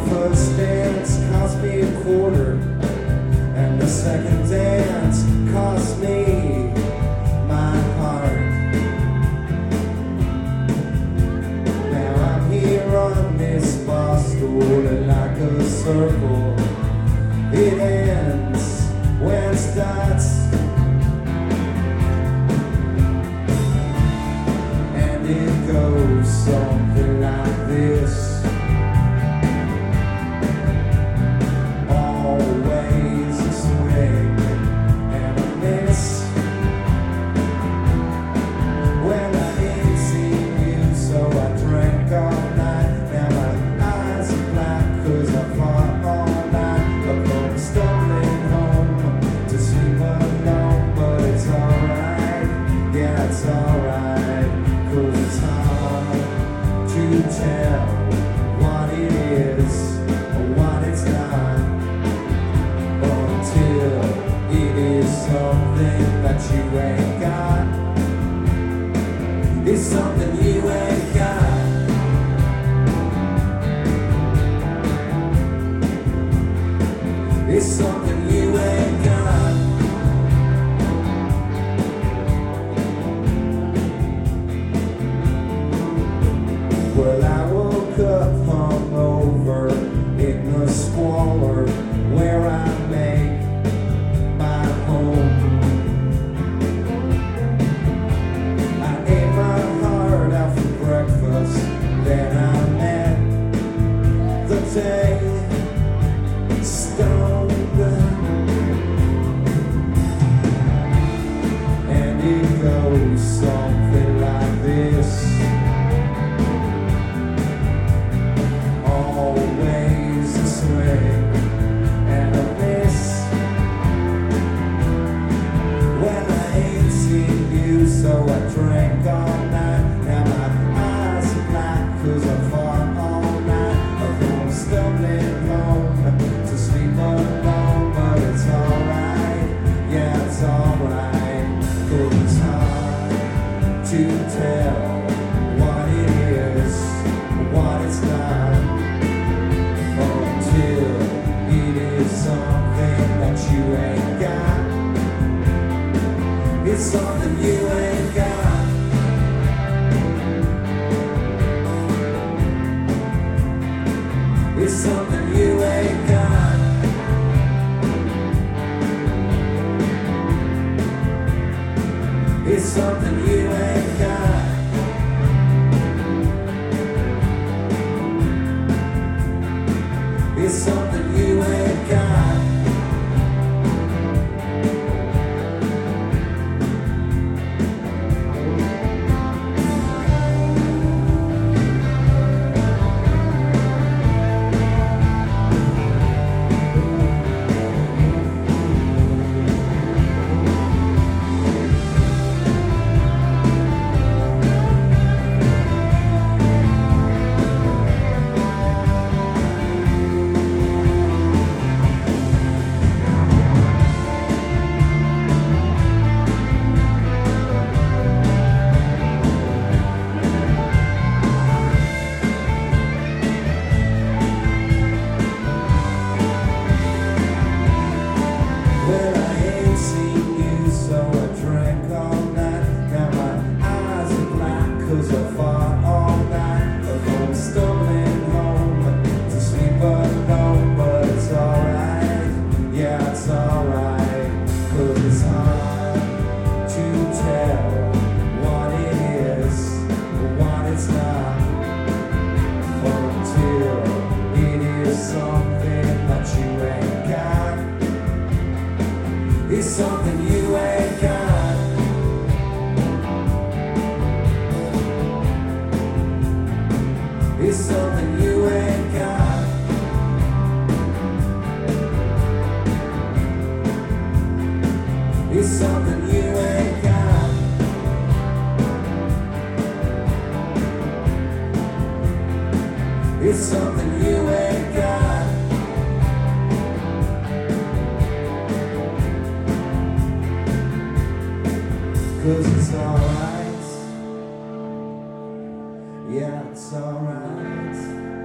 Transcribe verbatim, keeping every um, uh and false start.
first dance cost me a quarter, and the second dance cost me my heart. Now I'm here on this bar stool like a circle. It ends when it starts, and it goes something like this. Always a swing and a miss. When I ain't seen you, so I drank all night. Now my eyes are black 'cause I fought all night. I come stumbling home to sleep alone, but it's alright, yeah it's alright, 'cause it's hard to tell what it is or what it's not, until it is something that you ain't got. It's something you ain't got. It's something you ain't got. Well, I woke up hungover in the squalor where I make my home. I ate my heart out for breakfast, then I met the day stoned, and it goes something like this. Always a swing and a miss. When I ain't seen you, so I drank all night. Now my eyes are black 'cause I fought all night. I come stumbling home to sleep alone, but it's alright, yeah it's alright, 'cause it's hard to tell what it is, what it's not, until it is something that you ain't got. It's something you ain't got. It's something you ain't got. It's something you ain't got. It's something you ain't got. Well, I ain't seen you, so I drank all night. Now my eyes are black 'cause I fought all night. I come stumbling home to sleep alone, but it's alright, yeah it's alright, 'cause it's hard to tell what it is or what it's not, until it is something that you ain't got. It's something you ain't got. It's something you ain't got. It's something you ain't got. It's something you ain't got. Cause it's alright, yeah it's alright.